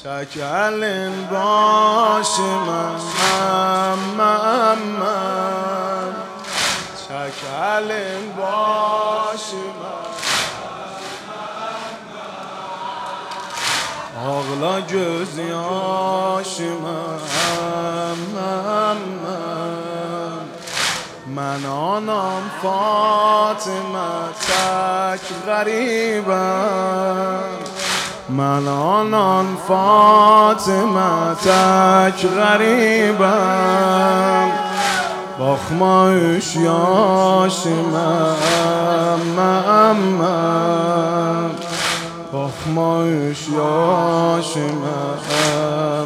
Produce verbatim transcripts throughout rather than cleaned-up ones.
شکل باش من من شکل باش من ağla göz yaşımam من آنم فاطمه تک غریبم من آنم فاطمه تک غریبم باخما üç yaşımam باخما üç yaşımam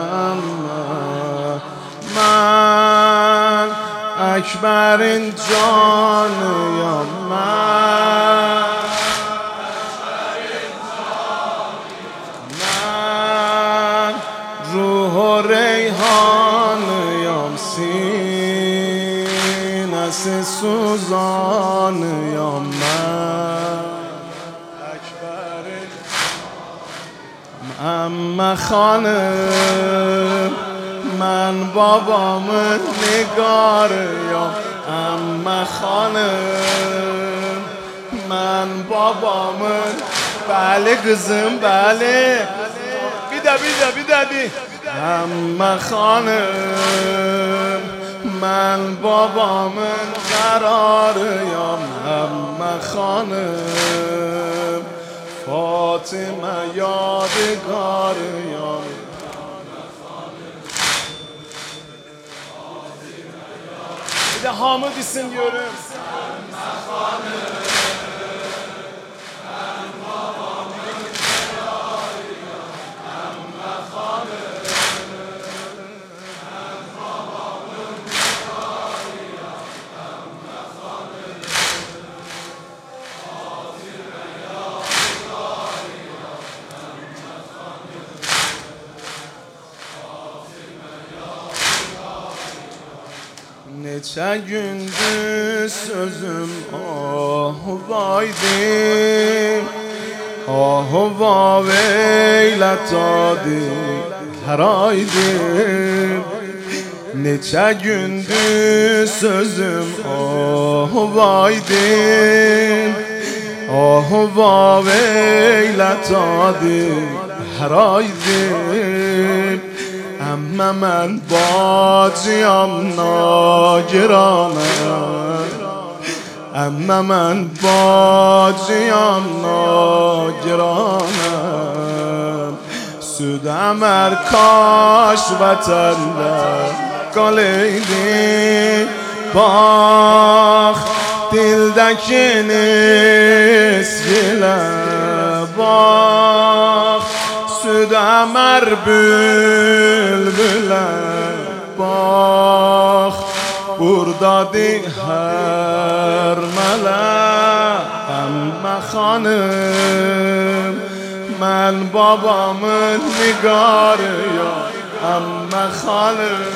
من اکبرین جانیم من من روح و ریحانیم سینه سوزانیم من اکبرین عمه خانم من بابامın نگاریم عمه خانم من babamın بله kızım بله بیده بیده بیده بی عمه خانم من babamın قراریم عمه خانم فاطمه یادگاریم Bir de hamı desin diyorum. Neçə gündür sözüm ahu baydim ahu vav eylet adi her aydim Neçə gündür sözüm ahu baydim ahu vav eylet adi her aydim اما من باجیم ناگرانم اما من باجیم ناگرانم سودم ارکاش وطنده قلیدی باخ دildeki nisgile باخ südemer bülbüle bak buradadır her melek Emme hanım ben babamın nigarıyım Emme hanım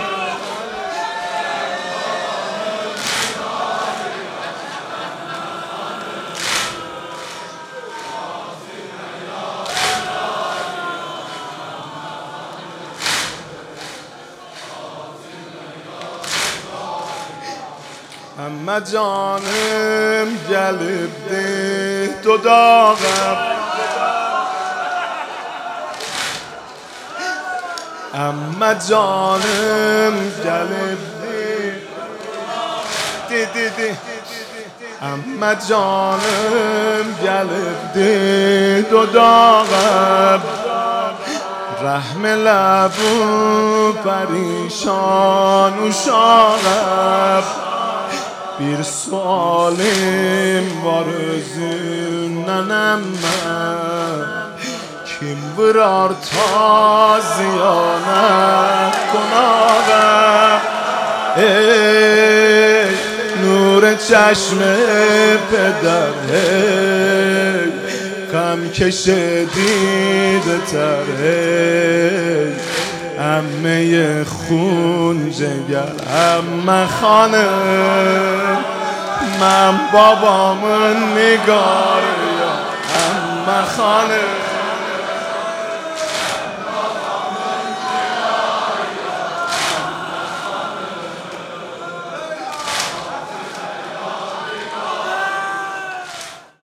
Emme canım gelibdi dudağım Emme canım gelibdi di di di Emme canım gelibdi dudağım Rahm elə bu perişan uşağım Bir sualim var özündən əmmə Kim vurar taziyana qonağa Ey nur çeşme peder Ey غم کشه دیده تر ای عمه خون جگر عمه خانم من بابامın نگاریم عمه خانم